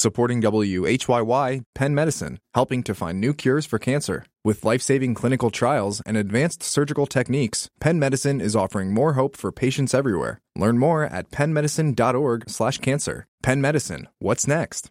Supporting WHYY, Penn Medicine, helping to find new cures for cancer. With life-saving clinical trials and advanced surgical techniques, Penn Medicine is offering more hope for patients everywhere. Learn more at pennmedicine.org/cancer. Penn Medicine, what's next?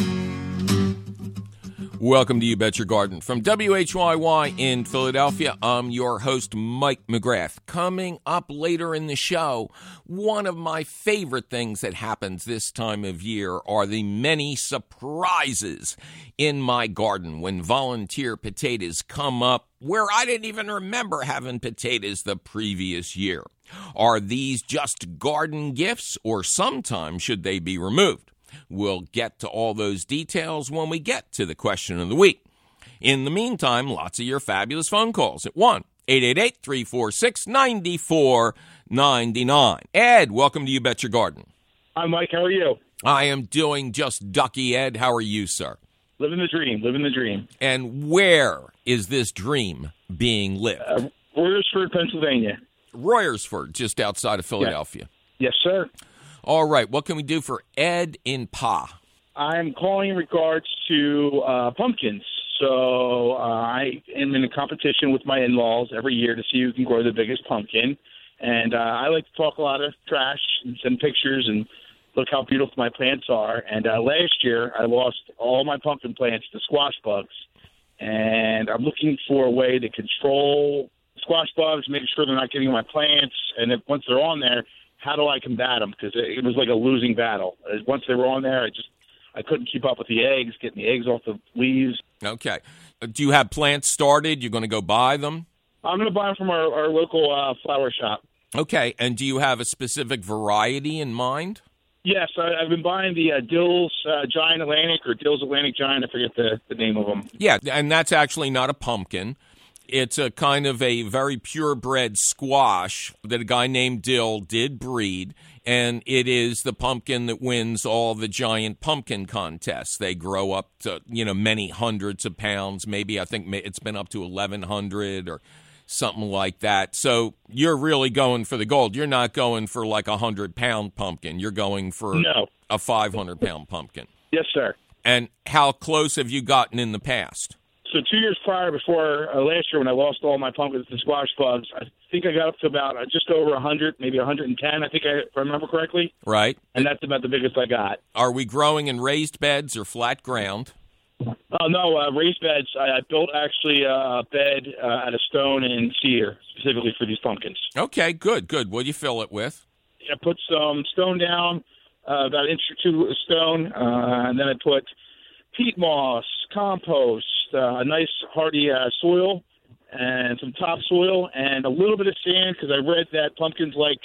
Welcome to You Bet Your Garden. From WHYY in Philadelphia, I'm your host, Mike McGrath. Coming up later in the show, one of my favorite things that happens this time of year are the many surprises in my garden when volunteer potatoes come up where I didn't even remember having potatoes the previous year. Are these just garden gifts, or sometimes should they be removed? We'll get to all those details when we get to the question of the week. In the meantime, lots of your fabulous phone calls at 1-888-346-9499. Ed, welcome to You Bet Your Garden. Hi, Mike. How are you? I am doing just ducky, Ed. How are you, sir? Living the dream. Living the dream. And where is this dream being lived? Royersford, Pennsylvania. Royersford, just outside of Philadelphia. Yes, sir. All right. What can we do for Ed in Pa? I'm calling in regards to pumpkins. So I am in a competition with my in-laws every year to see who can grow the biggest pumpkin. And I like to talk a lot of trash and send pictures and look how beautiful my plants are. And last year, I lost all my pumpkin plants to squash bugs. And I'm looking for a way to control squash bugs, making sure they're not getting on my plants. And if once they're on there, how do I combat them? Because it was like a losing battle. Once they were on there, I couldn't keep up with the eggs, getting the eggs off the leaves. Okay. Do you have plants started? You're going to go buy them? I'm going to buy them from our local flower shop. Okay. And do you have a specific variety in mind? Yes. I've been buying the Dill's Giant Atlantic or Dill's Atlantic Giant. I forget the name of them. Yeah, and that's actually not a pumpkin. It's a kind of a very purebred squash that a guy named Dill did breed, and it is the pumpkin that wins all the giant pumpkin contests. They grow up to, many hundreds of pounds. Maybe I think it's been up to 1,100 or something like that. So you're really going for the gold. You're not going for like a 100-pound pumpkin. You're going for a 500-pound pumpkin. Yes, sir. And how close have you gotten in the past? So 2 years prior, before last year when I lost all my pumpkins to squash bugs, I think I got up to about just over 100, maybe 110, I think if I remember correctly. Right. And that's about the biggest I got. Are we growing in raised beds or flat ground? Oh, no, raised beds. I built actually a bed out of stone and cedar specifically for these pumpkins. Okay, good. What do you fill it with? I put some stone down, about an inch or two of stone, and then I put peat moss, compost, a nice hardy soil, and some topsoil, and a little bit of sand because I read that pumpkins like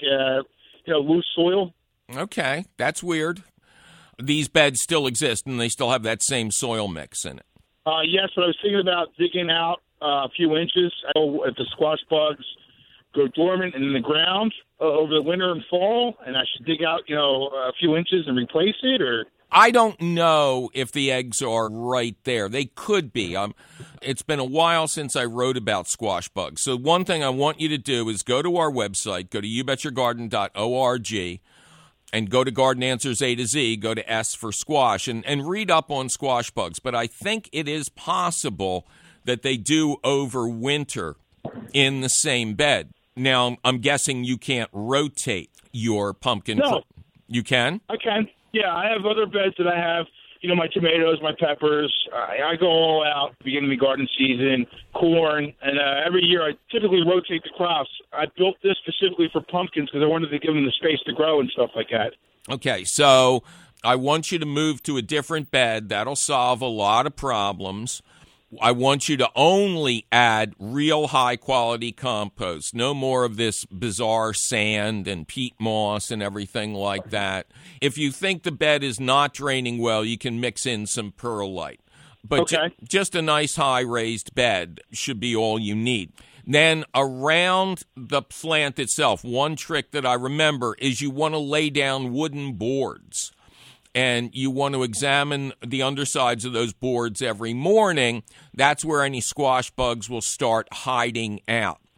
loose soil. Okay, that's weird. These beds still exist, and they still have that same soil mix in it. Yes, but I was thinking about digging out a few inches. I know if the squash bugs go dormant in the ground over the winter and fall, and I should dig out a few inches and replace it, or... I don't know if the eggs are right there. They could be. It's been a while since I wrote about squash bugs. So one thing I want you to do is go to our website, go to youbetyourgarden.org, and go to Garden Answers A to Z, go to S for squash, and read up on squash bugs. But I think it is possible that they do overwinter in the same bed. Now, I'm guessing you can't rotate your pumpkin. No. You can? I can. Yeah, I have other beds that I have, my tomatoes, my peppers. I go all out beginning of the garden season, corn, and every year I typically rotate the crops. I built this specifically for pumpkins because I wanted to give them the space to grow and stuff like that. Okay, so I want you to move to a different bed. That'll solve a lot of problems. I want you to only add real high-quality compost. No more of this bizarre sand and peat moss and everything like that. If you think the bed is not draining well, you can mix in some perlite. But okay. Just a nice high-raised bed should be all you need. Then around the plant itself, one trick that I remember is you want to lay down wooden boards. And you want to examine the undersides of those boards every morning. That's where any squash bugs will start hiding out.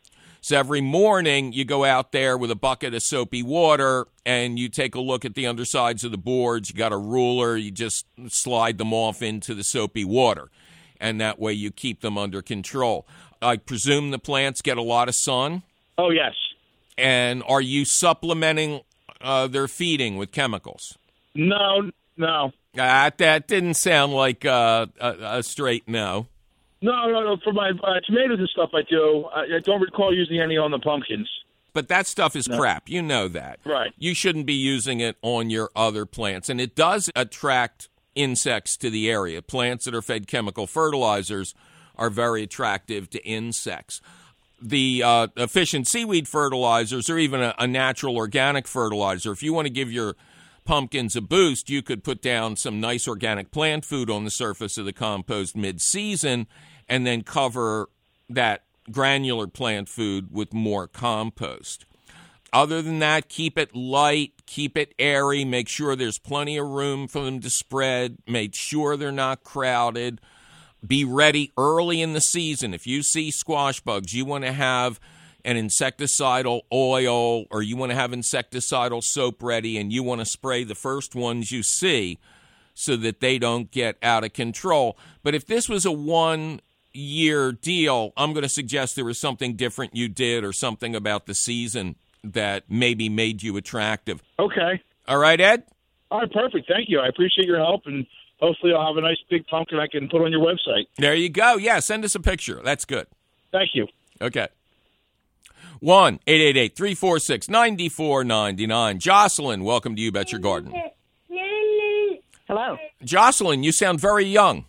So every morning you go out there with a bucket of soapy water and you take a look at the undersides of the boards. You got a ruler. You just slide them off into the soapy water. And that way you keep them under control. I presume the plants get a lot of sun? Oh, yes. And are you supplementing their feeding with chemicals? No. That didn't sound like a straight no. No. For my tomatoes and stuff, I do. I don't recall using any on the pumpkins. But that stuff is crap. You know that. Right. You shouldn't be using it on your other plants. And it does attract insects to the area. Plants that are fed chemical fertilizers are very attractive to insects. The efficient seaweed fertilizers or even a natural organic fertilizer, if you want to give your pumpkins a boost, you could put down some nice organic plant food on the surface of the compost mid-season and then cover that granular plant food with more compost. Other than that, keep it light, keep it airy, make sure there's plenty of room for them to spread, make sure they're not crowded. Be ready early in the season. If you see squash bugs, you want to have an insecticidal oil or you want to have insecticidal soap ready and you want to spray the first ones you see so that they don't get out of control. But if this was a 1-year deal, I'm going to suggest there was something different you did or something about the season that maybe made you attractive. Okay. All right, Ed? All right, perfect. Thank you. I appreciate your help, and hopefully I'll have a nice big pumpkin I can put on your website. There you go. Yeah, send us a picture. That's good. Thank you. Okay. 1-888-346-9499. Jocelyn, welcome to You Bet Your Garden. Hello. Jocelyn, you sound very young.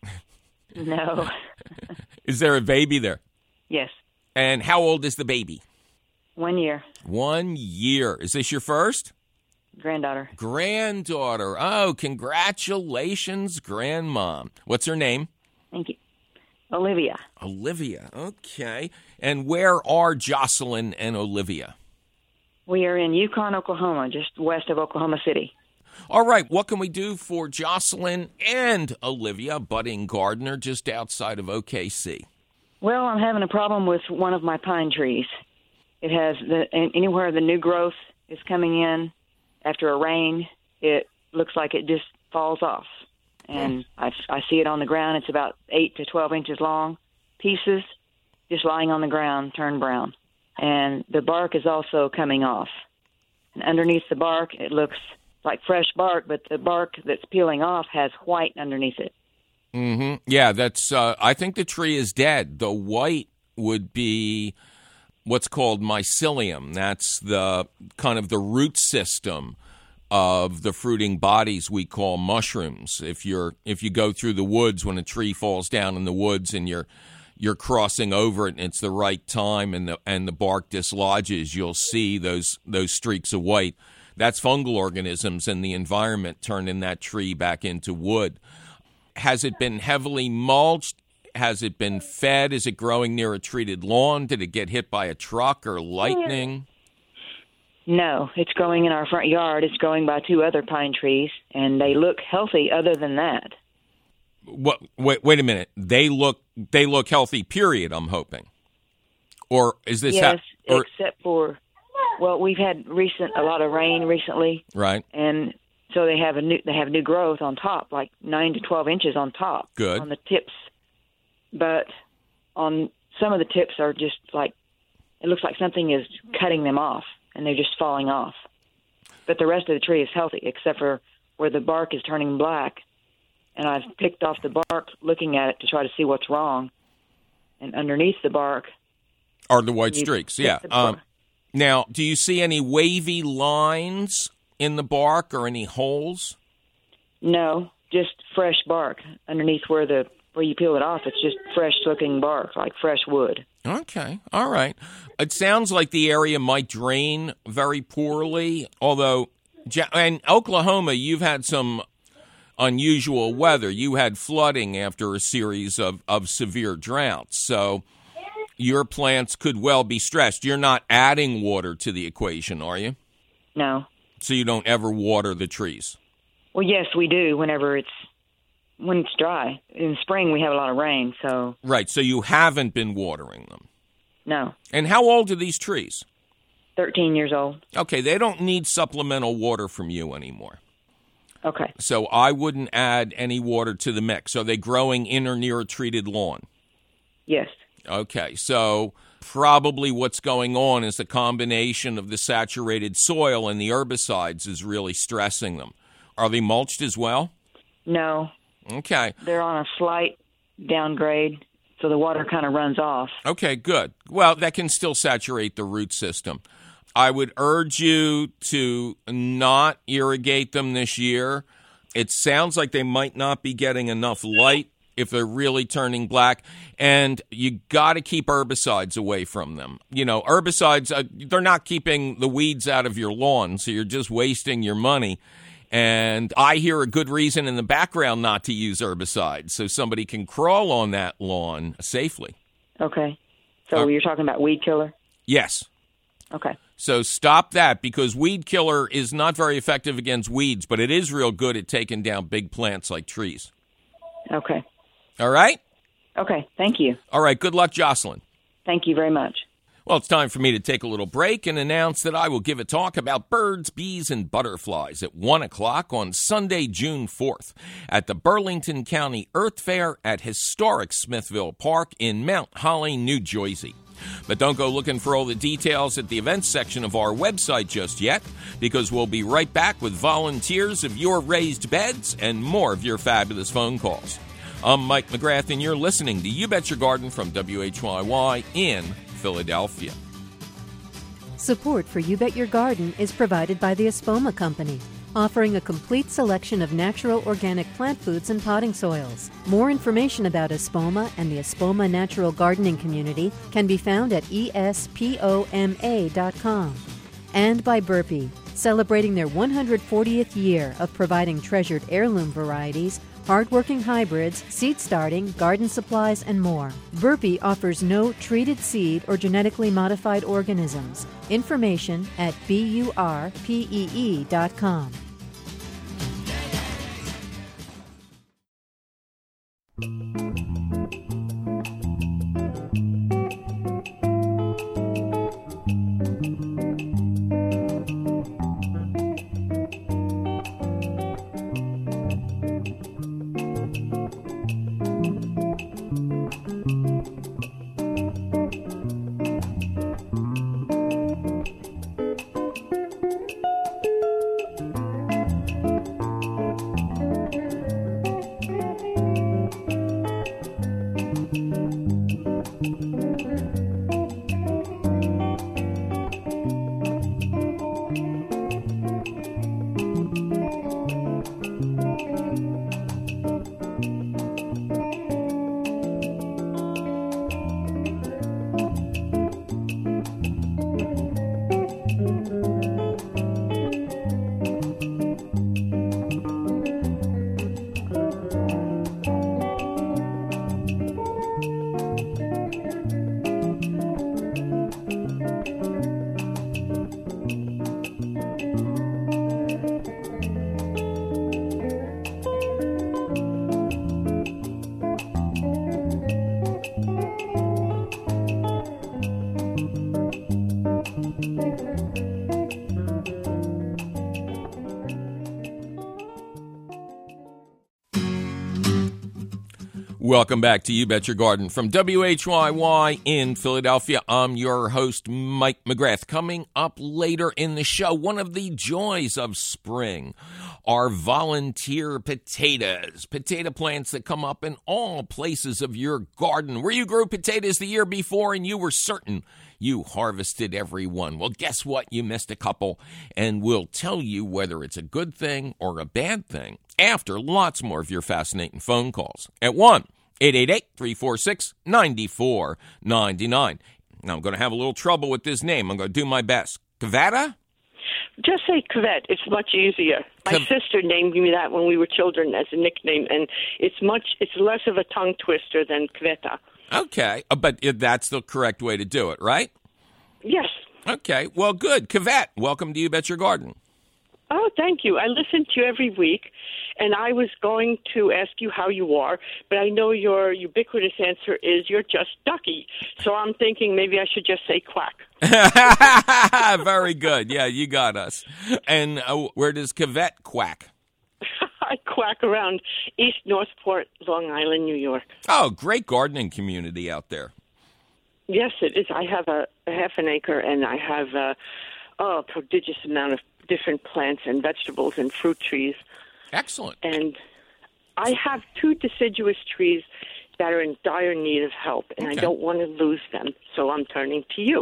No. Is there a baby there? Yes. And how old is the baby? 1 year. 1 year. Is this your first? Granddaughter. Granddaughter. Oh, congratulations, grandmom. What's her name? Thank you. Olivia. Olivia. Okay. And where are Jocelyn and Olivia? We are in Yukon, Oklahoma, just west of Oklahoma City. All right. What can we do for Jocelyn and Olivia, budding gardener, just outside of OKC? Well, I'm having a problem with one of my pine trees. It has anywhere the new growth is coming in after a rain, it looks like it just falls off. And I see it on the ground. It's about 8 to 12 inches long, pieces just lying on the ground, turned brown. And the bark is also coming off. And underneath the bark, it looks like fresh bark, but the bark that's peeling off has white underneath it. Mm-hmm. Yeah, that's. I think the tree is dead. The white would be what's called mycelium. That's the kind of the root system of the fruiting bodies we call mushrooms. If you go through the woods when a tree falls down in the woods and you're crossing over it and it's the right time and the bark dislodges, you'll see those streaks of white. That's fungal organisms in the environment turning that tree back into wood. Has it been heavily mulched? Has it been fed? Is it growing near a treated lawn? Did it get hit by a truck or lightning? No, it's growing in our front yard. It's growing by 2 other pine trees, and they look healthy other than that. What? Wait a minute. They look healthy, period, I'm hoping. Or is this... Yes, except for... Well, we've had a lot of rain recently. Right. And so they have new growth on top, like 9 to 12 inches on top. Good. On the tips. But on some of the tips are just like, it looks like something is cutting them off, and they're just falling off. But the rest of the tree is healthy, except for where the bark is turning black. And I've picked off the bark looking at it to try to see what's wrong. And underneath the bark are the white streaks, yeah. Now, do you see any wavy lines in the bark or any holes? No, just fresh bark underneath where you peel it off. It's just fresh-looking bark, like fresh wood. Okay, all right. It sounds like the area might drain very poorly, although in Oklahoma, you've had some unusual weather. You had flooding after a series of severe droughts, so your plants could well be stressed. You're not adding water to the equation, are you? No. So you don't ever water the trees? Well, yes, we do when it's dry. In spring, we have a lot of rain, so... Right, so you haven't been watering them? No. And how old are these trees? 13 years old. Okay, they don't need supplemental water from you anymore. Okay. So I wouldn't add any water to the mix. Are they growing in or near a treated lawn? Yes. Okay, so probably what's going on is the combination of the saturated soil and the herbicides is really stressing them. Are they mulched as well? No. Okay. They're on a slight downgrade, so the water kind of runs off. Okay, good. Well, that can still saturate the root system. I would urge you to not irrigate them this year. It sounds like they might not be getting enough light if they're really turning black, and you got to keep herbicides away from them. You know, herbicides, they're not keeping the weeds out of your lawn, so you're just wasting your money. And I hear a good reason in the background not to use herbicides, so somebody can crawl on that lawn safely. Okay. So you're talking about weed killer? Yes. Okay. So stop that, because weed killer is not very effective against weeds, but it is real good at taking down big plants like trees. Okay. All right? Okay. Thank you. All right. Good luck, Jocelyn. Thank you very much. Well, it's time for me to take a little break and announce that I will give a talk about birds, bees, and butterflies at 1 o'clock on Sunday, June 4th at the Burlington County Earth Fair at historic Smithville Park in Mount Holly, New Jersey. But don't go looking for all the details at the events section of our website just yet, because we'll be right back with volunteers of your raised beds and more of your fabulous phone calls. I'm Mike McGrath, and you're listening to You Bet Your Garden from WHYY in Philadelphia. Support for You Bet Your Garden is provided by the Espoma Company, offering a complete selection of natural organic plant foods and potting soils. More information about Espoma and the Espoma Natural Gardening Community can be found at espoma.com. And by Burpee, celebrating their 140th year of providing treasured heirloom varieties, hardworking hybrids, seed starting, garden supplies, and more. Burpee offers no treated seed or genetically modified organisms. Information at burpee.com. Welcome back to You Bet Your Garden from WHYY in Philadelphia. I'm your host, Mike McGrath. Coming up later in the show, one of the joys of spring are volunteer potatoes. Potato plants that come up in all places of your garden. Where you grew potatoes the year before and you were certain you harvested every one. Well, guess what? You missed a couple, and we'll tell you whether it's a good thing or a bad thing after lots more of your fascinating phone calls at 1-888-346-9499. Now, I'm going to have a little trouble with this name. I'm going to do my best. Kavata? Just say Cavette. It's much easier. My sister named me that when we were children as a nickname, and it's less of a tongue twister than Cavetta. Okay, but that's the correct way to do it, right? Yes. Okay, well, good. Cavette, welcome to You Bet Your Garden. Oh, thank you. I listen to you every week, and I was going to ask you how you are, but I know your ubiquitous answer is you're just Ducky. So I'm thinking maybe I should just say quack. Very good. Yeah, you got us. And where does Cavett quack? I quack around East Northport, Long Island, New York. Oh, great gardening community out there. Yes, it is. I have a half an acre, and I have a prodigious amount of different plants and vegetables and fruit trees. Excellent. And I have 2 deciduous trees that are in dire need of help, and I don't want to lose them, so I'm turning to you.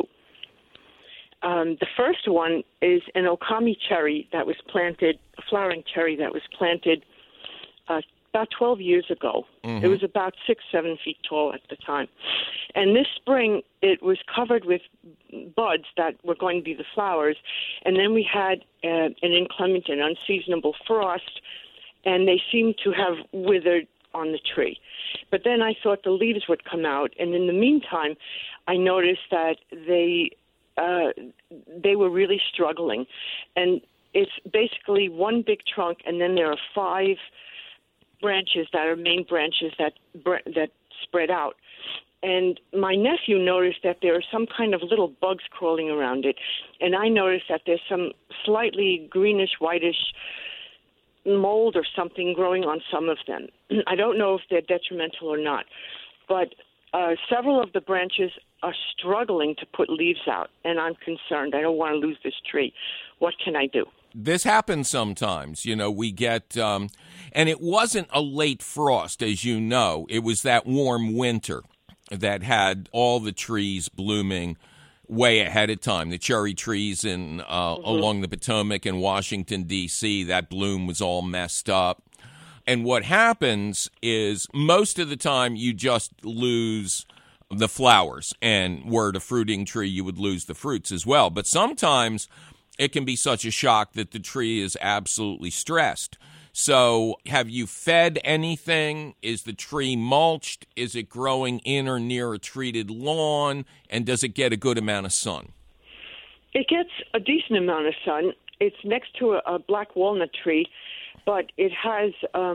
The first one is an Okami cherry that was planted, a flowering cherry that was planted about 12 years ago. Mm-hmm. It was about 6-7 feet tall at the time. And this spring, it was covered with buds that were going to be the flowers. And then we had an inclement and unseasonable frost, and they seemed to have withered on the tree. But then I thought the leaves would come out. And in the meantime, I noticed that they were really struggling. And it's basically one big trunk, and then there are 5 branches that are main branches that spread out. And my nephew noticed that there are some kind of little bugs crawling around it. And I noticed that there's some slightly greenish, whitish mold or something growing on some of them. I don't know if they're detrimental or not. But several of the branches are struggling to put leaves out. And I'm concerned. I don't want to lose this tree. What can I do? This happens sometimes. You know, we get, and it wasn't a late frost, as you know. It was that warm winter that had all the trees blooming way ahead of time. The cherry trees along the Potomac in Washington, D.C., that bloom was all messed up. And what happens is most of the time you just lose the flowers. And were it a fruiting tree, you would lose the fruits as well. But sometimes it can be such a shock that the tree is absolutely stressed. So have you fed anything? Is the tree mulched? Is it growing in or near a treated lawn? And does it get a good amount of sun? It gets a decent amount of sun. It's next to a black walnut tree, but it has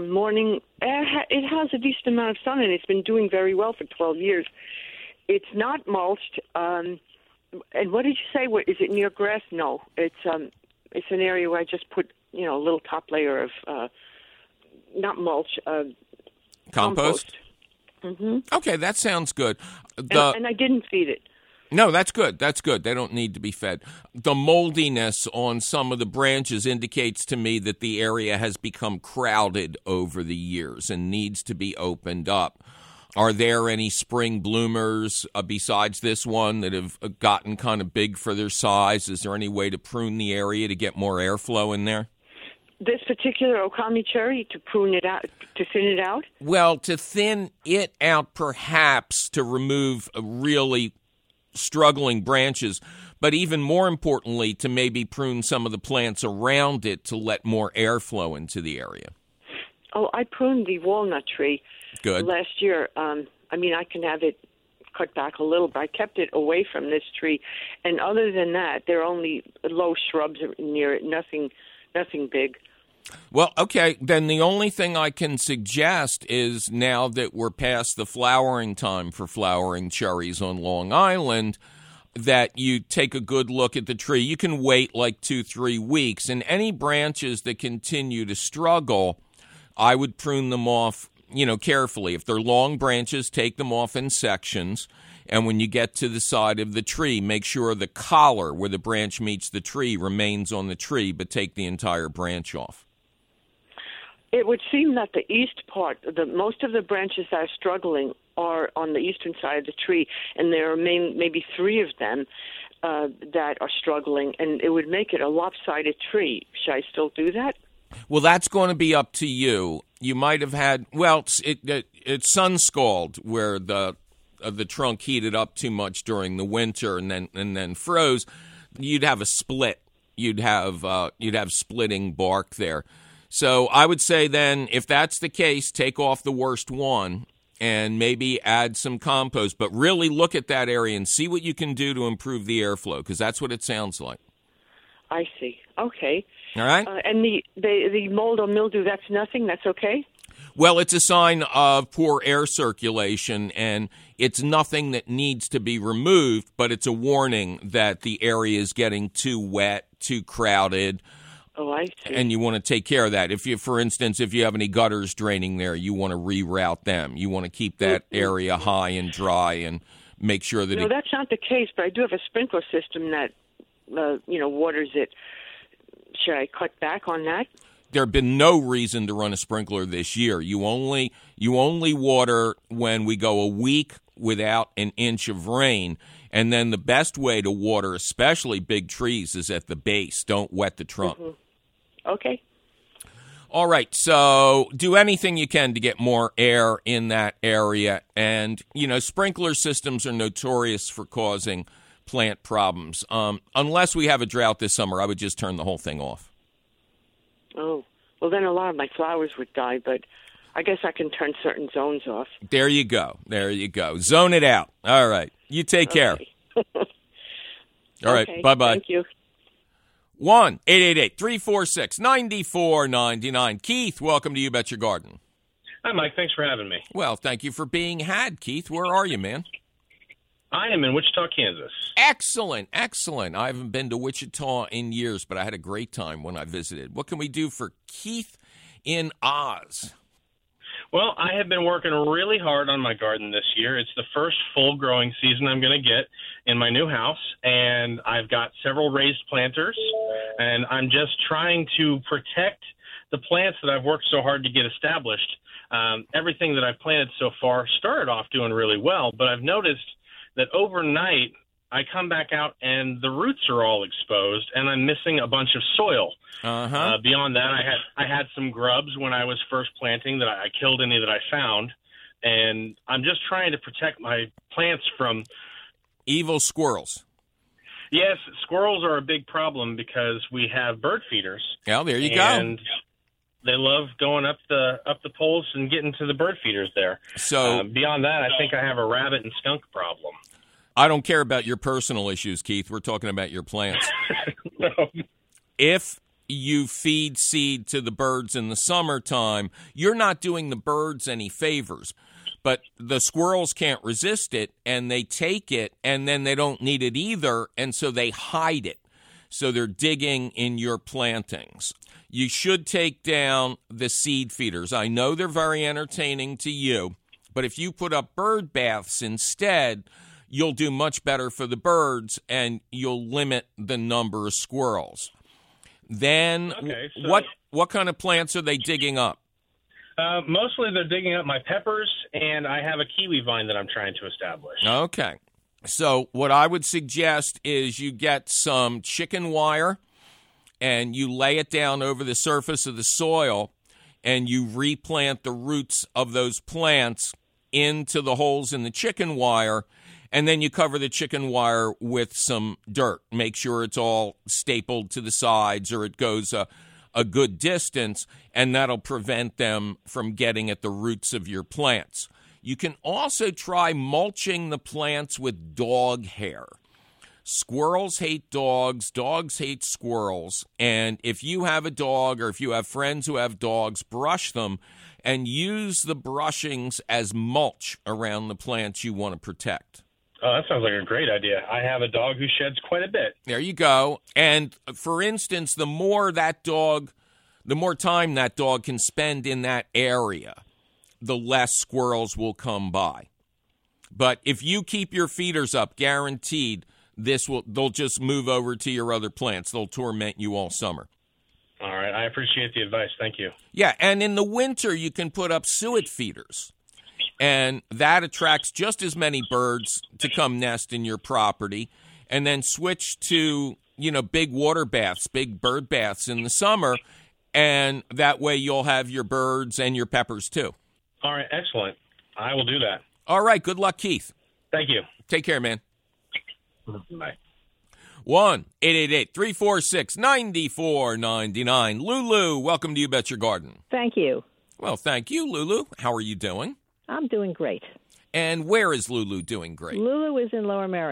it has a decent amount of sun, and it's been doing very well for 12 years. It's not mulched. And what did you say? Is it near grass? No, it's an area where I just put a little top layer of not mulch, compost. Mm-hmm. Okay, that sounds good. And I didn't feed it. No, that's good. That's good. They don't need to be fed. The moldiness on some of the branches indicates to me that the area has become crowded over the years and needs to be opened up. Are there any spring bloomers besides this one that have gotten kind of big for their size? Is there any way to prune the area to get more airflow in there? This particular Okami cherry, to prune it out, to thin it out? Well, to thin it out, perhaps, to remove really struggling branches, but even more importantly, to maybe prune some of the plants around it to let more airflow into the area. Oh, I pruned the walnut tree. Good. Last year. I can have it cut back a little, but I kept it away from this tree. And other than that, there are only low shrubs near it, nothing big. Well, okay, then the only thing I can suggest is now that we're past the flowering time for flowering cherries on Long Island, that you take a good look at the tree. You can wait like 2-3 weeks, and any branches that continue to struggle, I would prune them off, carefully. If they're long branches, take them off in sections. And when you get to the side of the tree, make sure the collar where the branch meets the tree remains on the tree, but take the entire branch off. It would seem that the east part, most of the branches that are struggling are on the eastern side of the tree, and there are maybe 3 of them that are struggling, and it would make it a lopsided tree. Should I still do that? Well, that's going to be up to you. You might have had, it's sun scald where the trunk heated up too much during the winter and then froze. You'd have a split. You'd have splitting bark there. So I would say then, if that's the case, take off the worst one and maybe add some compost. But really look at that area and see what you can do to improve the airflow, because that's what it sounds like. I see. Okay. All right. And the mold or mildew, that's nothing? That's okay? Well, it's a sign of poor air circulation, and it's nothing that needs to be removed, but it's a warning that the area is getting too wet, too crowded. Oh, I see. And you want to take care of that. If you, for instance, if you have any gutters draining there, you want to reroute them. You want to keep that area high and dry and make sure that No, that's not the case, but I do have a sprinkler system that, waters it. Should I cut back on that? There have been no reason to run a sprinkler this year. You only water when we go a week without an inch of rain. And then the best way to water, especially big trees, is at the base. Don't wet the trunk. Mm-hmm. Okay. All right, so do anything you can to get more air in that area. And, sprinkler systems are notorious for causing plant problems. Unless we have a drought this summer, I would just turn the whole thing off. Oh, well, then a lot of my flowers would die, but I guess I can turn certain zones off. There you go. Zone it out. All right. You take care. All right. Okay, bye-bye. Thank you. 1-888-346-9499. Keith, welcome to You Bet Your Garden. Hi, Mike. Thanks for having me. Well, thank you for being had, Keith. Where are you, man? I am in Wichita, Kansas. Excellent. I haven't been to Wichita in years, but I had a great time when I visited. What can we do for Keith in Oz? Well, I have been working really hard on my garden this year. It's the first full growing season I'm going to get in my new house, and I've got several raised planters, and I'm just trying to protect the plants that I've worked so hard to get established. Everything that I've planted so far started off doing really well, but I've noticed that overnight I come back out and the roots are all exposed, and I'm missing a bunch of soil. Beyond that, I had some grubs when I was first planting that I killed any that I found, and I'm just trying to protect my plants from evil squirrels. Yes, squirrels are a big problem because we have bird feeders. Well, there you go. And they love going up the poles and getting to the bird feeders there. So beyond that, I think I have a rabbit and skunk problem. I don't care about your personal issues, Keith. We're talking about your plants. No. If you feed seed to the birds in the summertime, you're not doing the birds any favors. But the squirrels can't resist it, and they take it, and then they don't need it either, and so they hide it. So they're digging in your plantings. You should take down the seed feeders. I know they're very entertaining to you, but if you put up bird baths instead, you'll do much better for the birds, and you'll limit the number of squirrels. Then what kind of plants are they digging up? Mostly they're digging up my peppers, and I have a kiwi vine that I'm trying to establish. Okay. So what I would suggest is you get some chicken wire, and you lay it down over the surface of the soil, and you replant the roots of those plants into the holes in the chicken wire, and then you cover the chicken wire with some dirt. Make sure it's all stapled to the sides or it goes a good distance, and that'll prevent them from getting at the roots of your plants. You can also try mulching the plants with dog hair. Squirrels hate dogs. Dogs hate squirrels. And if you have a dog or if you have friends who have dogs, brush them and use the brushings as mulch around the plants you want to protect. Oh, that sounds like a great idea. I have a dog who sheds quite a bit. There you go. And for instance, the more time that dog can spend in that area, the less squirrels will come by. But if you keep your feeders up, guaranteed, they'll just move over to your other plants. They'll torment you all summer. All right. I appreciate the advice. Thank you. Yeah, and in the winter, you can put up suet feeders. And that attracts just as many birds to come nest in your property. And then switch to, big water baths, big bird baths in the summer. And that way you'll have your birds and your peppers too. All right. Excellent. I will do that. All right. Good luck, Keith. Thank you. Take care, man. Bye. 1-888-346-9499. Lulu, welcome to You Bet Your Garden. Thank you. Well, thank you, Lulu. How are you doing? I'm doing great. And where is Lulu doing great? Lulu is in Lower Merion.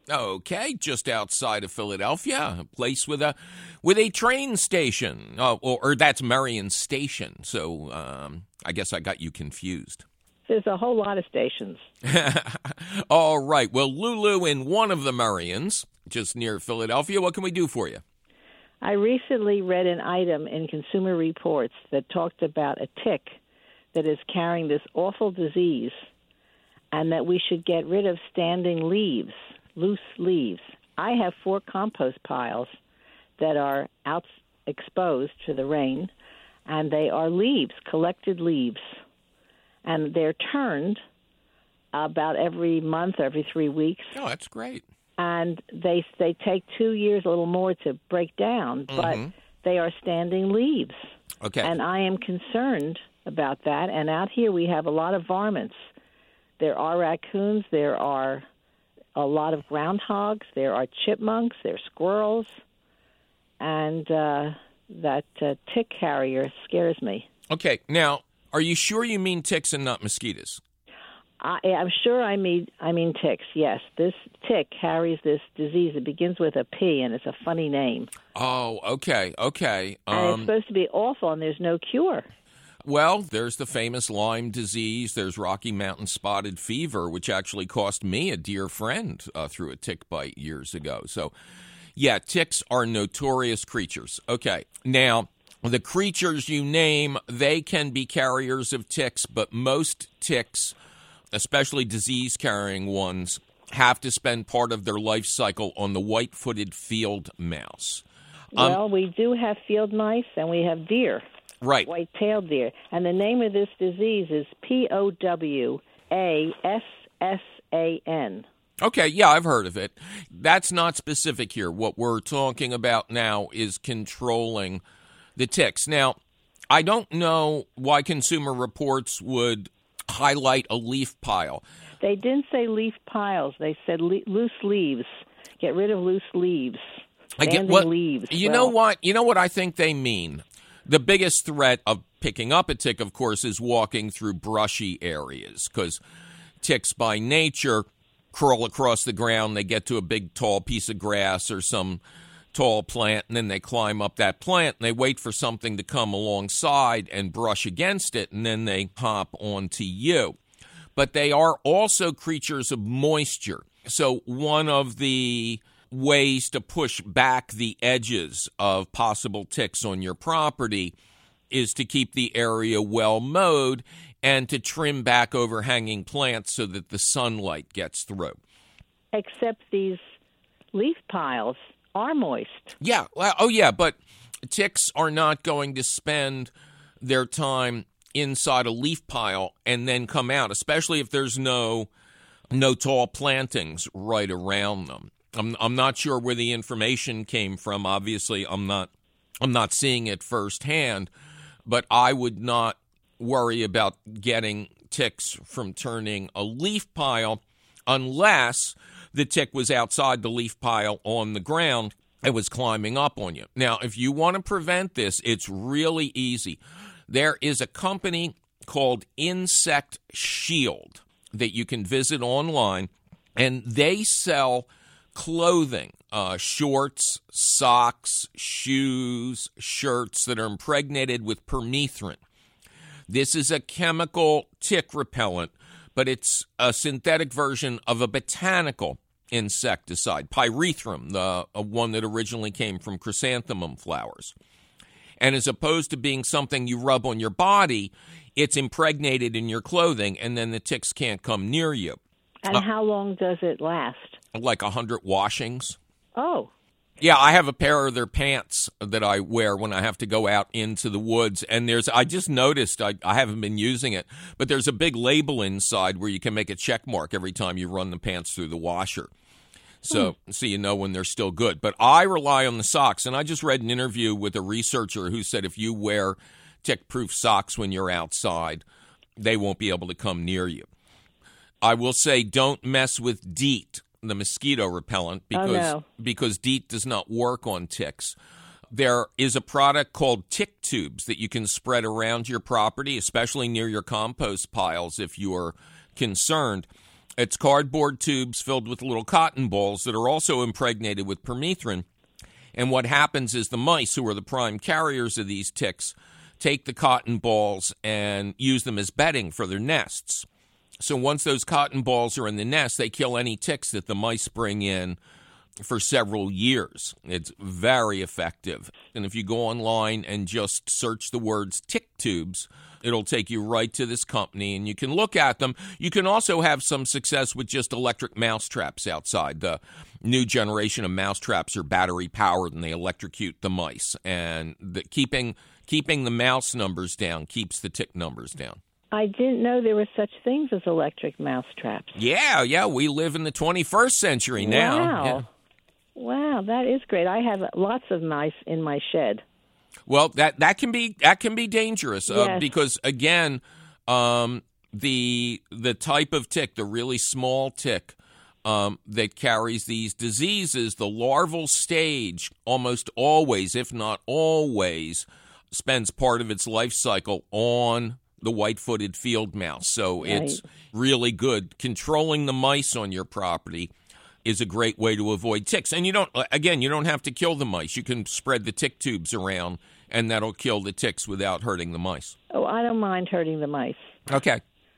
Okay, just outside of Philadelphia, a place with a train station. Or that's Marion Station. So I guess I got you confused. There's a whole lot of stations. All right. Well, Lulu in one of the Marions, just near Philadelphia. What can we do for you? I recently read an item in Consumer Reports that talked about a tick that is carrying this awful disease, and that we should get rid of standing leaves, loose leaves. I have 4 compost piles that are out exposed to the rain, and they are leaves, collected leaves. And they're turned about every month, every 3 weeks. Oh, that's great. And they take 2 years, a little more, to break down, but they are standing leaves. Okay. And I am concerned about that. And out here we have a lot of varmints. There are raccoons, there are a lot of groundhogs, there are chipmunks, there are squirrels, and that tick carrier scares me. Okay, now, are you sure you mean ticks and not mosquitoes? I'm sure I mean ticks, yes. This tick carries this disease. It begins with a P, and it's a funny name. Oh, okay. And it's supposed to be awful, and there's no cure. Well, there's the famous Lyme disease. There's Rocky Mountain spotted fever, which actually cost me a dear friend through a tick bite years ago. So, yeah, ticks are notorious creatures. Okay, now, the creatures you name, they can be carriers of ticks, but most ticks, especially disease-carrying ones, have to spend part of their life cycle on the white-footed field mouse. Well, we do have field mice, and we have deer. Right. White-tailed deer. And the name of this disease is POWASSAN. Okay, yeah, I've heard of it. That's not specific here. What we're talking about now is controlling the ticks. Now, I don't know why Consumer Reports would highlight a leaf pile. They didn't say leaf piles. They said loose leaves. Get rid of loose leaves. Leaves. You know what? You know what I think they mean? The biggest threat of picking up a tick, of course, is walking through brushy areas, because ticks by nature crawl across the ground. They get to a big, tall piece of grass or some tall plant, and then they climb up that plant, and they wait for something to come alongside and brush against it, and then they hop onto you. But they are also creatures of moisture. So one of the ways to push back the edges of possible ticks on your property is to keep the area well mowed and to trim back overhanging plants so that the sunlight gets through. Except these leaf piles are moist. Yeah. But ticks are not going to spend their time inside a leaf pile and then come out, especially if there's no tall plantings right around them. I'm not sure where the information came from. Obviously, I'm not seeing it firsthand, but I would not worry about getting ticks from turning a leaf pile unless the tick was outside the leaf pile on the ground and was climbing up on you. Now, if you want to prevent this, it's really easy. There is a company called Insect Shield that you can visit online, and they sell clothing, shorts, socks, shoes, shirts that are impregnated with permethrin. This is a chemical tick repellent, but it's a synthetic version of a botanical insecticide, pyrethrum, the one that originally came from chrysanthemum flowers. And as opposed to being something you rub on your body, it's impregnated in your clothing, and then the ticks can't come near you. And how long does it last? Like 100 washings. Oh. Yeah, I have a pair of their pants that I wear when I have to go out into the woods. And I just noticed, I haven't been using it, but there's a big label inside where you can make a check mark every time you run the pants through the washer. So you know when they're still good. But I rely on the socks. And I just read an interview with a researcher who said if you wear tick-proof socks when you're outside, they won't be able to come near you. I will say don't mess with DEET, the mosquito repellent, because DEET does not work on ticks. There is a product called tick tubes that you can spread around your property, especially near your compost piles if you are concerned. It's cardboard tubes filled with little cotton balls that are also impregnated with permethrin. And what happens is the mice, who are the prime carriers of these ticks, take the cotton balls and use them as bedding for their nests. So once those cotton balls are in the nest, they kill any ticks that the mice bring in for several years. It's very effective. And if you go online and just search the words tick tubes, it'll take you right to this company, and you can look at them. You can also have some success with just electric mouse traps outside. The new generation of mouse traps are battery-powered, and they electrocute the mice. And keeping the mouse numbers down keeps the tick numbers down. I didn't know there were such things as electric mouse traps. Yeah, we live in the 21st century now. Wow. Yeah. Wow, that is great. I have lots of mice in my shed. Well, that can be dangerous Yes. because again, the type of tick, the really small tick that carries these diseases, the larval stage almost always, if not always, spends part of its life cycle on the white-footed field mouse. So It's really good. Controlling the mice on your property is a great way to avoid ticks. And you don't have to kill the mice. You can spread the tick tubes around, and that'll kill the ticks without hurting the mice. Oh, I don't mind hurting the mice. Okay.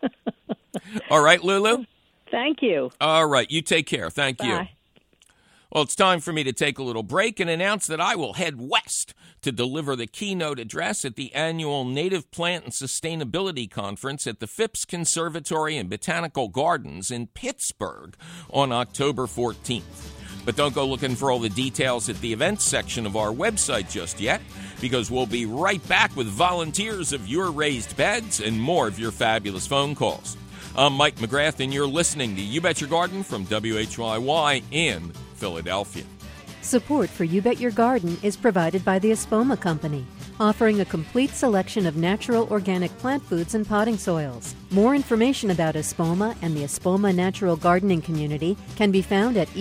All right, Lulu? Thank you. All right, you take care. Thank you. Bye. Well, it's time for me to take a little break and announce that I will head west to deliver the keynote address at the annual Native Plant and Sustainability Conference at the Phipps Conservatory and Botanical Gardens in Pittsburgh on October 14th. But don't go looking for all the details at the events section of our website just yet, because we'll be right back with volunteers of your raised beds and more of your fabulous phone calls. I'm Mike McGrath, and you're listening to You Bet Your Garden from WHYY in Philadelphia. Support for You Bet Your Garden is provided by the Espoma Company, offering a complete selection of natural organic plant foods and potting soils. More information about Espoma and the Espoma Natural Gardening Community can be found at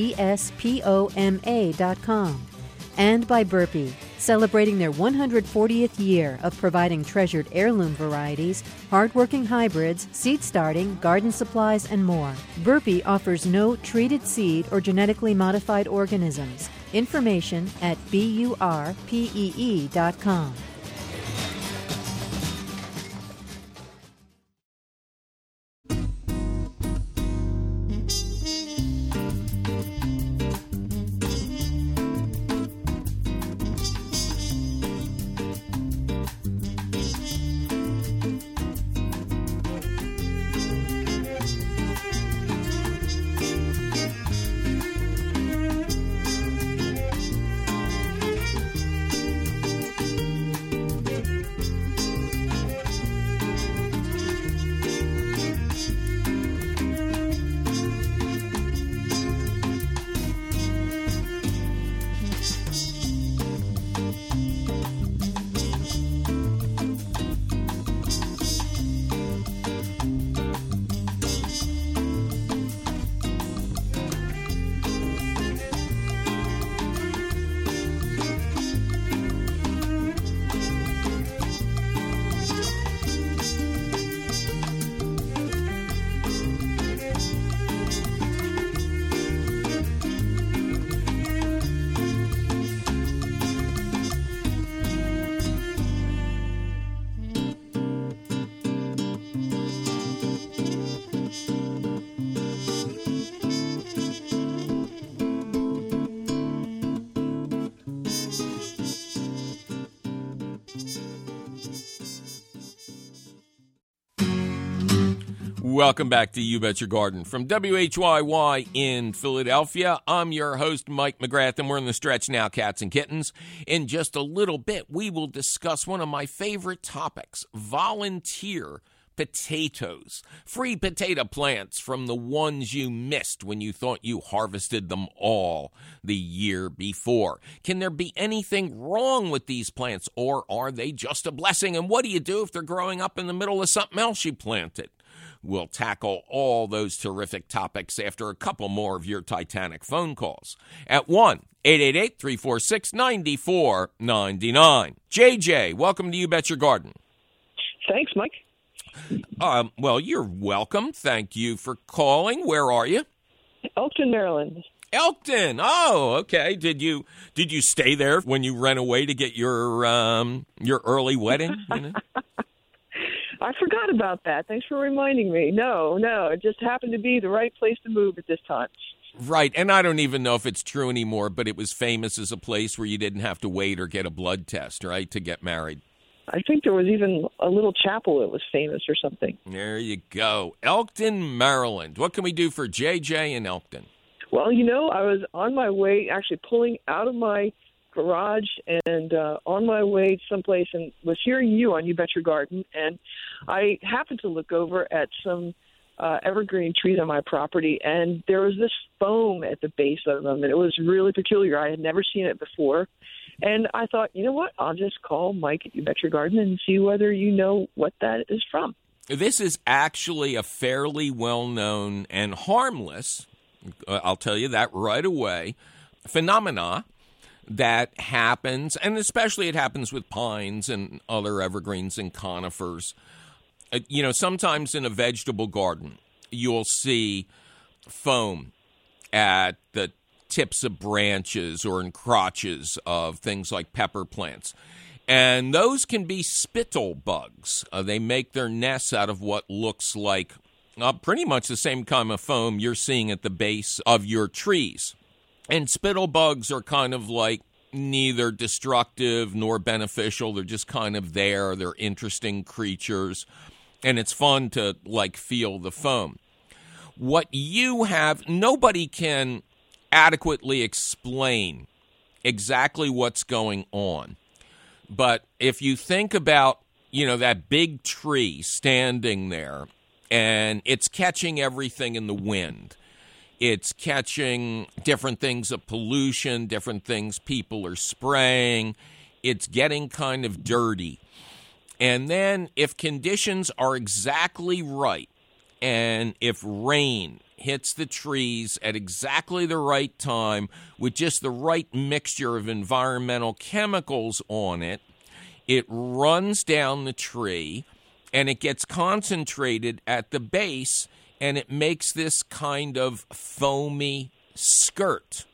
espoma.com. And by Burpee, celebrating their 140th year of providing treasured heirloom varieties, hardworking hybrids, seed starting, garden supplies, and more. Burpee offers no treated seed or genetically modified organisms. Information at burpee.com. Welcome back to You Bet Your Garden from WHYY in Philadelphia. I'm your host, Mike McGrath, and we're in the stretch now, cats and kittens. In just a little bit, we will discuss one of my favorite topics, volunteer potatoes. Free potato plants from the ones you missed when you thought you harvested them all the year before. Can there be anything wrong with these plants, or are they just a blessing? And what do you do if they're growing up in the middle of something else you planted? We'll tackle all those terrific topics after a couple more of your Titanic phone calls at 1-888-346-9499. JJ, welcome to You Bet Your Garden. Thanks, Mike. Well, you're welcome. Thank you for calling. Where are you? Elkton, Maryland. Elkton. Oh, okay. Did you stay there when you ran away to get your early wedding? You know? I forgot about that. Thanks for reminding me. No, it just happened to be the right place to move at this time. Right, and I don't even know if it's true anymore, but it was famous as a place where you didn't have to wait or get a blood test, right, to get married. I think there was even a little chapel that was famous or something. There you go. Elkton, Maryland. What can we do for JJ in Elkton? Well, I was on my way, actually pulling out of my garage and on my way someplace and was hearing you on You Bet Your Garden, and I happened to look over at some evergreen trees on my property, and there was this foam at the base of them, and it was really peculiar. I had never seen it before, and I thought, you know what, I'll just call Mike at You Bet Your Garden and see whether you know what that is from. This is actually a fairly well-known and harmless, I'll tell you that right away, phenomena that happens, and especially it happens with pines and other evergreens and conifers. Sometimes in a vegetable garden, you'll see foam at the tips of branches or in crotches of things like pepper plants. And those can be spittle bugs. They make their nests out of what looks like pretty much the same kind of foam you're seeing at the base of your trees. And spittle bugs are kind of like neither destructive nor beneficial. They're just kind of there. They're interesting creatures. And it's fun to, feel the foam. What you have, nobody can adequately explain exactly what's going on. But if you think about, that big tree standing there, and it's catching everything in the wind. It's catching different things of pollution, different things people are spraying. It's getting kind of dirty. And then if conditions are exactly right, and if rain hits the trees at exactly the right time with just the right mixture of environmental chemicals on it, it runs down the tree and it gets concentrated at the base, and it makes this kind of foamy skirt.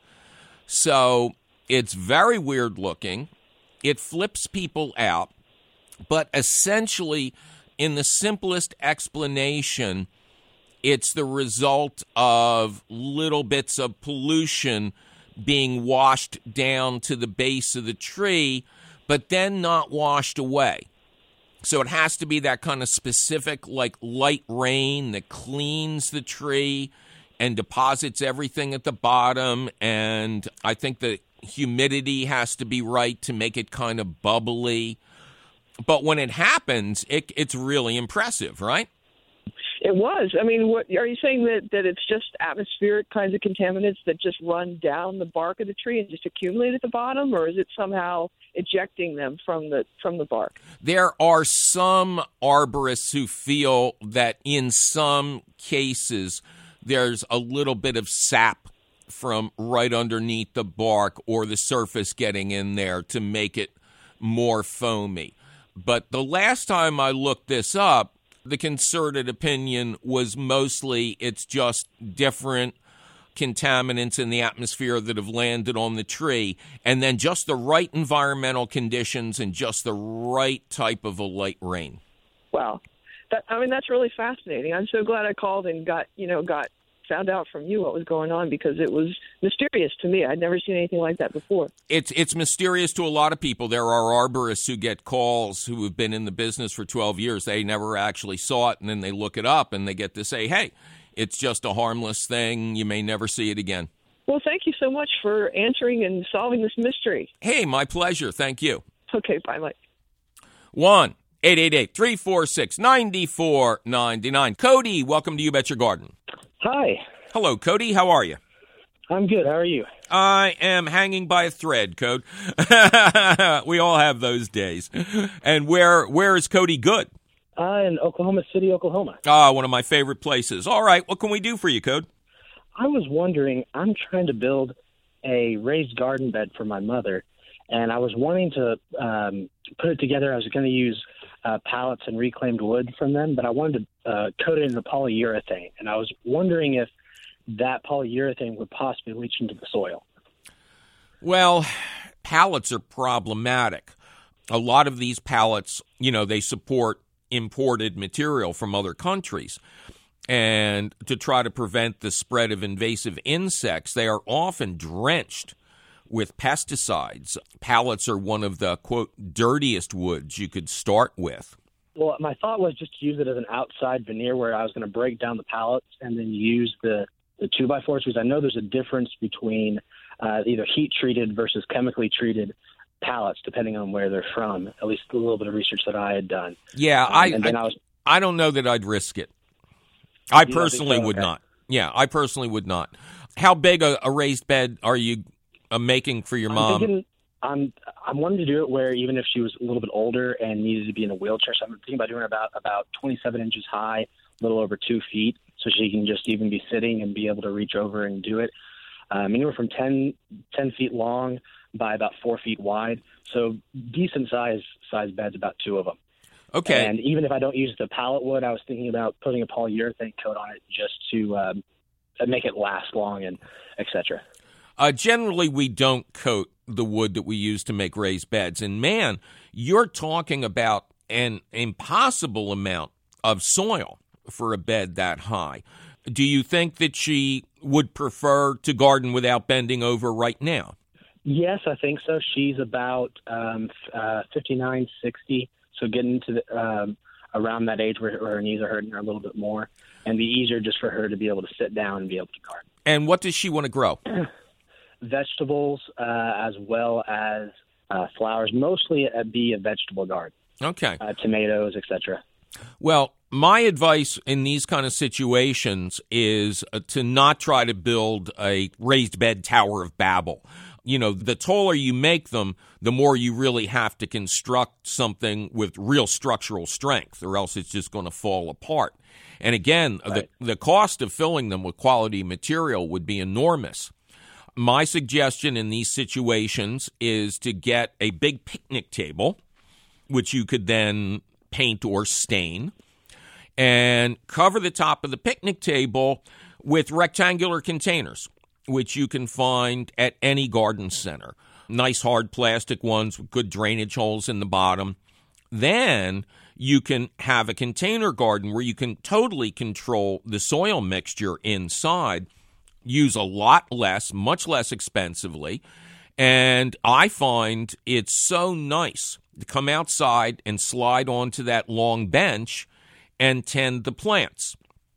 So it's very weird looking. It flips people out. But essentially, in the simplest explanation, it's the result of little bits of pollution being washed down to the base of the tree, but then not washed away. So it has to be that kind of specific, light rain that cleans the tree and deposits everything at the bottom. And I think the humidity has to be right to make it kind of bubbly. But when it happens, it's really impressive, right? It was. I mean, what are you saying that it's just atmospheric kinds of contaminants that just run down the bark of the tree and just accumulate at the bottom, or is it somehow ejecting them from the bark? There are some arborists who feel that in some cases there's a little bit of sap from right underneath the bark or the surface getting in there to make it more foamy. But the last time I looked this up, the concerted opinion was mostly it's just different contaminants in the atmosphere that have landed on the tree, and then just the right environmental conditions and just the right type of a light rain. Wow. That's really fascinating. I'm so glad I called and got found out from you what was going on, because it was mysterious to me. I'd never seen anything like that before. It's mysterious to a lot of people. There are arborists who get calls who have been in the business for 12 years. They never actually saw it, and then they look it up, and they get to say, hey, it's just a harmless thing. You may never see it again. Well, thank you so much for answering and solving this mystery. Hey, my pleasure. Thank you. Okay, bye, Mike. 1-888-346-9499. Cody, welcome to You Bet Your Garden. Hi. Hello, Cody. How are you? I'm good. How are you? I am hanging by a thread, Code. We all have those days. And where is Cody good? In Oklahoma City, Oklahoma. One of my favorite places. All right. What can we do for you, Code? I was wondering, I'm trying to build a raised garden bed for my mother, and I was wanting to put it together. I was going to use pallets and reclaimed wood from them, but I wanted to coat it in the polyurethane, and I was wondering if that polyurethane would possibly leach into the soil. Well, pallets are problematic. A lot of these pallets, they support imported material from other countries. And to try to prevent the spread of invasive insects, they are often drenched with pesticides. Pallets are one of the, quote, dirtiest woods you could start with. Well, my thought was just to use it as an outside veneer where I was going to break down the pallets and then use the 2x4s, because I know there's a difference between either heat-treated versus chemically treated pallets, depending on where they're from, at least a little bit of research that I had done. Yeah, I don't know that I'd risk it. I personally would not. Yeah, I personally would not. How big a raised bed are you making for your mom? I'm wanting to do it where even if she was a little bit older and needed to be in a wheelchair, so I'm thinking about doing about 27 inches high, a little over 2 feet, so she can just even be sitting and be able to reach over and do it. Anywhere from 10 feet long by about 4 feet wide, so decent size beds, about 2 of them. Okay. And even if I don't use the pallet wood, I was thinking about putting a polyurethane coat on it just to make it last long and et cetera. Generally, we don't coat the wood that we use to make raised beds. And, man, you're talking about an impossible amount of soil for a bed that high. Do you think that she would prefer to garden without bending over right now? Yes, I think so. She's about 59, 60, so getting to around that age where her knees are hurting her a little bit more, and be easier just for her to be able to sit down and be able to garden. And what does she want to grow? Vegetables as well as flowers, mostly be a vegetable garden. Okay. Tomatoes, etc. Well, my advice in these kind of situations is to not try to build a raised bed Tower of Babel. The taller you make them, the more you really have to construct something with real structural strength, or else it's just going to fall apart. And again, right, the cost of filling them with quality material would be enormous. My suggestion in these situations is to get a big picnic table, which you could then paint or stain, and cover the top of the picnic table with rectangular containers, which you can find at any garden center. Nice hard plastic ones with good drainage holes in the bottom. Then you can have a container garden where you can totally control the soil mixture inside, use a lot less, much less expensively, and I find it's so nice to come outside and slide onto that long bench and tend the plants.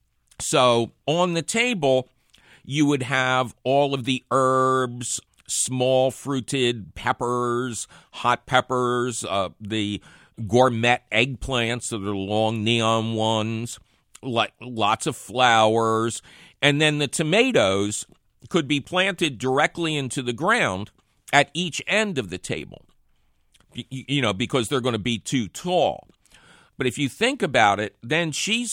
So on the table, you would have all of the herbs, small fruited peppers, hot peppers, the gourmet eggplants, so they're long neon ones, like lots of flowers. And then the tomatoes could be planted directly into the ground at each end of the table, because they're going to be too tall. But if you think about it, then she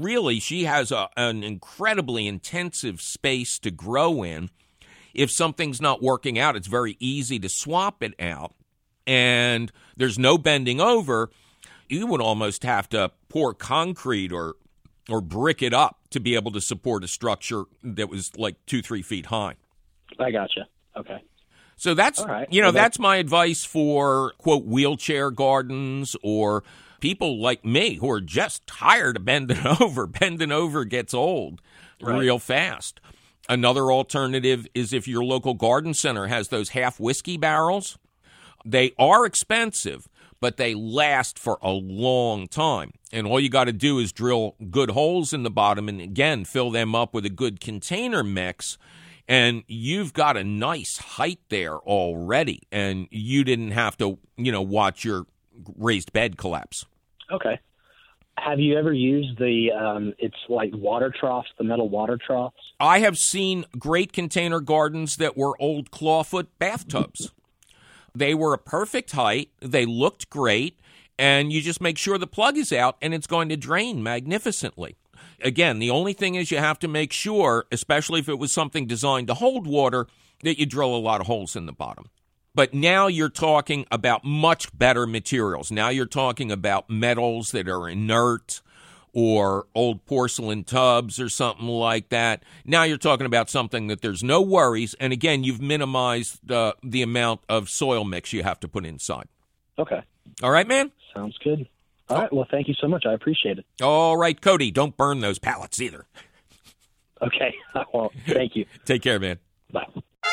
has an incredibly intensive space to grow in. If something's not working out, it's very easy to swap it out. And there's no bending over. You would almost have to pour concrete or brick it up to be able to support a structure that was like 2-3 feet high. I gotcha. Okay. So that's, right. That's my advice for, quote, wheelchair gardens or people like me who are just tired of bending over. Bending over gets old real fast. Another alternative is if your local garden center has those half whiskey barrels. They are expensive, but they last for a long time. And all you got to do is drill good holes in the bottom and, again, fill them up with a good container mix. And you've got a nice height there already. And you didn't have to, watch your raised bed collapse. Okay. Have you ever used it's like water troughs, the metal water troughs? I have seen great container gardens that were old clawfoot bathtubs. They were a perfect height. They looked great. And you just make sure the plug is out and it's going to drain magnificently. Again, the only thing is you have to make sure, especially if it was something designed to hold water, that you drill a lot of holes in the bottom. But now you're talking about much better materials. Now you're talking about metals that are inert or old porcelain tubs or something like that. Now you're talking about something that there's no worries. And again, you've minimized the amount of soil mix you have to put inside. Okay. All right, man? Sounds good. All right. Well, thank you so much. I appreciate it. All right, Cody, don't burn those pallets either. Okay. Well, thank you. Take care, man. Bye.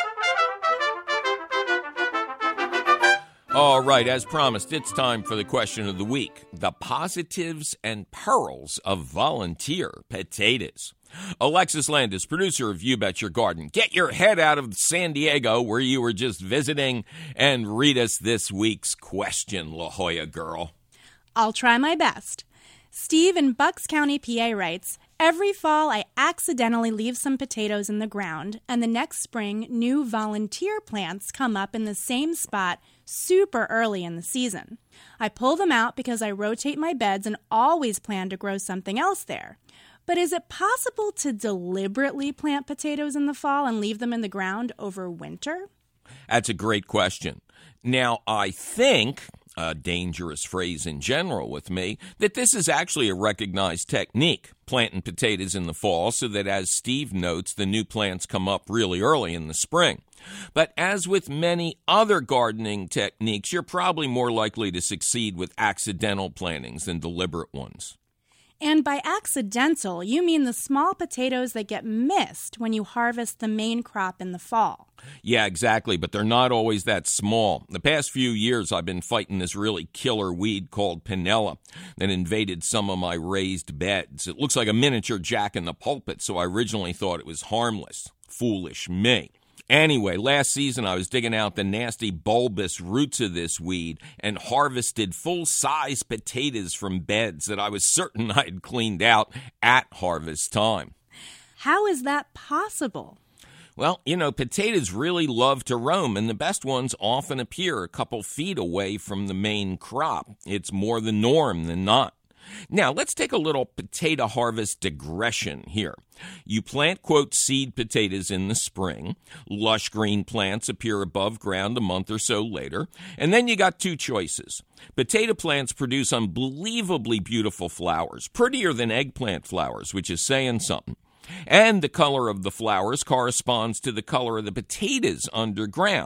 All right, as promised, it's time for the question of the week. The positives and perils of volunteer potatoes. Alexis Landis, producer of You Bet Your Garden. Get your head out of San Diego, where you were just visiting, and read us this week's question, La Jolla girl. I'll try my best. Steve in Bucks County, PA writes, every fall I accidentally leave some potatoes in the ground, and the next spring new volunteer plants come up in the same spot super early in the season. I pull them out because I rotate my beds and always plan to grow something else there. But is it possible to deliberately plant potatoes in the fall and leave them in the ground over winter? That's a great question. Now, I think, a dangerous phrase in general with me, that this is actually a recognized technique, planting potatoes in the fall so that, as Steve notes, the new plants come up really early in the spring. But as with many other gardening techniques, you're probably more likely to succeed with accidental plantings than deliberate ones. And by accidental, you mean the small potatoes that get missed when you harvest the main crop in the fall. Yeah, exactly, but they're not always that small. The past few years, I've been fighting this really killer weed called Pinella that invaded some of my raised beds. It looks like a miniature Jack in the Pulpit, so I originally thought it was harmless. Foolish me. Anyway, last season I was digging out the nasty bulbous roots of this weed and harvested full-size potatoes from beds that I was certain I had cleaned out at harvest time. How is that possible? Well, you know, potatoes really love to roam, and the best ones often appear a couple feet away from the main crop. It's more the norm than not. Now, let's take a little potato harvest digression here. You plant, quote, seed potatoes in the spring. Lush green plants appear above ground a month or so later. And then you got two choices. Potato plants produce unbelievably beautiful flowers, prettier than eggplant flowers, which is saying something. And the color of the flowers corresponds to the color of the potatoes underground.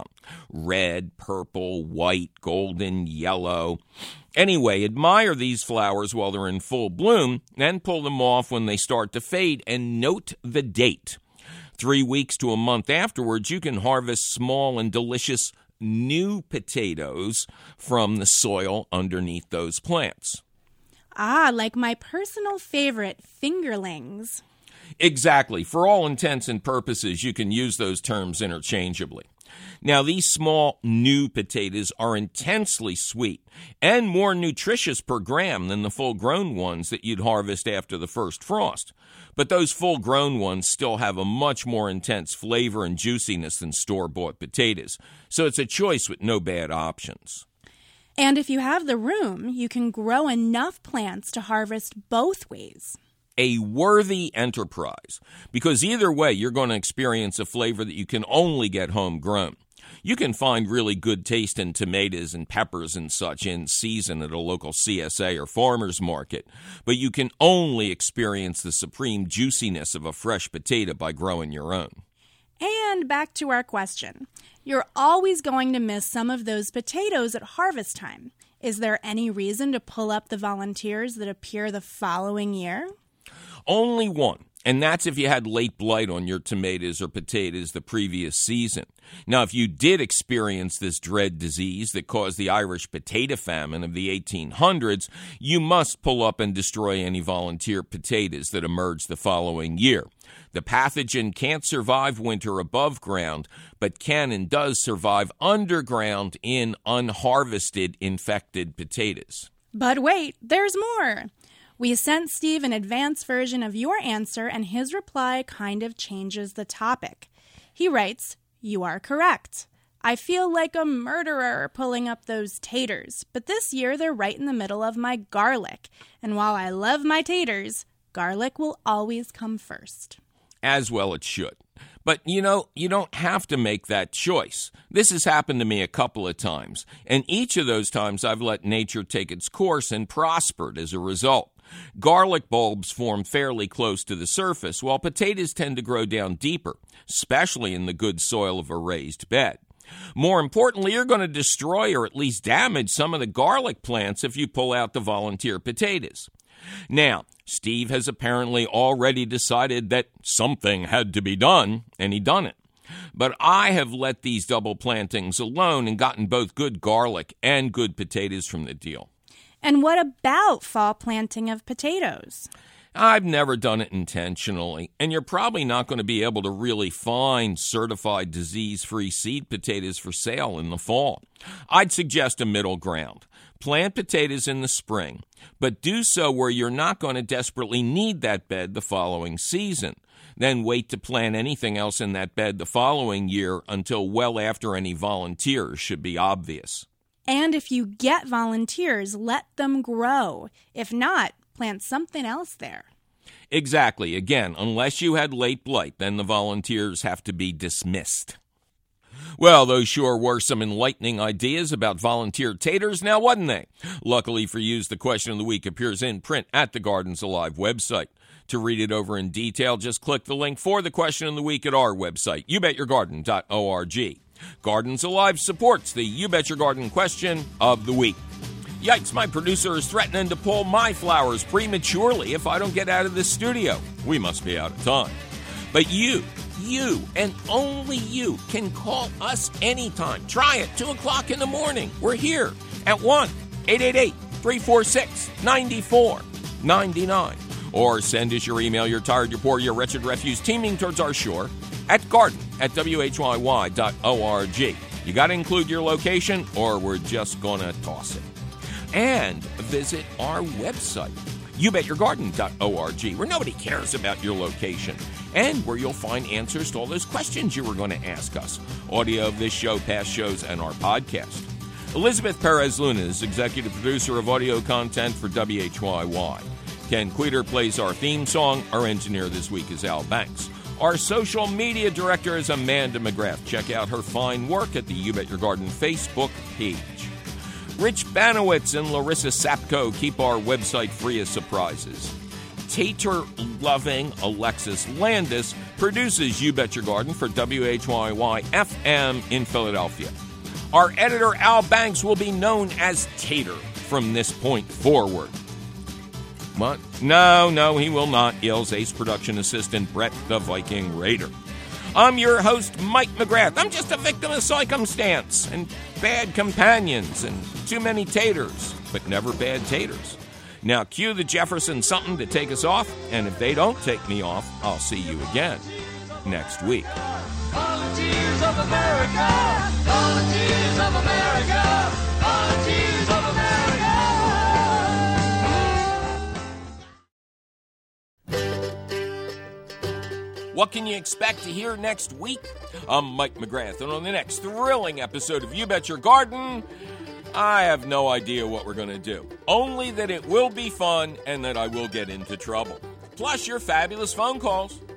Red, purple, white, golden, yellow. Anyway, admire these flowers while they're in full bloom, then pull them off when they start to fade, and note the date. 3 weeks to a month afterwards, you can harvest small and delicious new potatoes from the soil underneath those plants. Ah, like my personal favorite, fingerlings. Exactly. For all intents and purposes, you can use those terms interchangeably. Now, these small, new potatoes are intensely sweet and more nutritious per gram than the full-grown ones that you'd harvest after the first frost. But those full-grown ones still have a much more intense flavor and juiciness than store-bought potatoes. So it's a choice with no bad options. And if you have the room, you can grow enough plants to harvest both ways. A worthy enterprise, because either way, you're going to experience a flavor that you can only get homegrown. You can find really good taste in tomatoes and peppers and such in season at a local CSA or farmer's market, but you can only experience the supreme juiciness of a fresh potato by growing your own. And back to our question. You're always going to miss some of those potatoes at harvest time. Is there any reason to pull up the volunteers that appear the following year? Only one, and that's if you had late blight on your tomatoes or potatoes the previous season. Now, if you did experience this dread disease that caused the Irish potato famine of the 1800s, you must pull up and destroy any volunteer potatoes that emerged the following year. The pathogen can't survive winter above ground, but can and does survive underground in unharvested infected potatoes. But wait, there's more. We sent Steve an advanced version of your answer, and his reply kind of changes the topic. He writes, "You are correct. I feel like a murderer pulling up those taters, but this year they're right in the middle of my garlic. And while I love my taters, garlic will always come first." As well it should. But, you don't have to make that choice. This has happened to me a couple of times, and each of those times I've let nature take its course and prospered as a result. Garlic bulbs form fairly close to the surface, while potatoes tend to grow down deeper, especially in the good soil of a raised bed. More importantly, you're going to destroy or at least damage some of the garlic plants if you pull out the volunteer potatoes. Now, Steve has apparently already decided that something had to be done, and he done it. But I have let these double plantings alone and gotten both good garlic and good potatoes from the deal. And what about fall planting of potatoes? I've never done it intentionally, and you're probably not going to be able to really find certified disease-free seed potatoes for sale in the fall. I'd suggest a middle ground. Plant potatoes in the spring, but do so where you're not going to desperately need that bed the following season. Then wait to plant anything else in that bed the following year until well after any volunteers should be obvious. And if you get volunteers, let them grow. If not, plant something else there. Exactly. Again, unless you had late blight, then the volunteers have to be dismissed. Well, those sure were some enlightening ideas about volunteer taters, now wasn't they? Luckily for you, the question of the week appears in print at the Gardens Alive website. To read it over in detail, just click the link for the question of the week at our website, youbetyourgarden.org. Gardens Alive supports the You Bet Your Garden question of the week. Yikes, my producer is threatening to pull my flowers prematurely if I don't get out of this studio. We must be out of time. But you, and only you, can call us anytime. Try it, 2 o'clock in the morning. We're here at 1-888-346-9499. Or send us your email, you're tired, you're poor, you're wretched refuse teeming towards our shore at garden@whyy.org. You got to include your location or we're just going to toss it. And visit our website, youbetyourgarden.org, where nobody cares about your location and where you'll find answers to all those questions you were going to ask us. Audio of this show, past shows, and our podcast. Elizabeth Perez Luna is executive producer of audio content for WHYY. Ken Queter plays our theme song. Our engineer this week is Al Banks. Our social media director is Amanda McGrath. Check out her fine work at the You Bet Your Garden Facebook page. Rich Banowitz and Larissa Sapko keep our website free of surprises. Tater-loving Alexis Landis produces You Bet Your Garden for WHYY-FM in Philadelphia. Our editor, Al Banks, will be known as Tater from this point forward. What? No, he will not, yells Ace production assistant Brett the Viking Raider. I'm your host, Mike McGrath. I'm just a victim of circumstance and bad companions and too many taters, but never bad taters. Now cue the Jefferson something to take us off, and if they don't take me off, I'll see you again next week. Volunteers of America! Volunteers of America! Volunteers of America! What can you expect to hear next week? I'm Mike McGrath, and on the next thrilling episode of You Bet Your Garden, I have no idea what we're going to do. Only that it will be fun and that I will get into trouble. Plus your fabulous phone calls.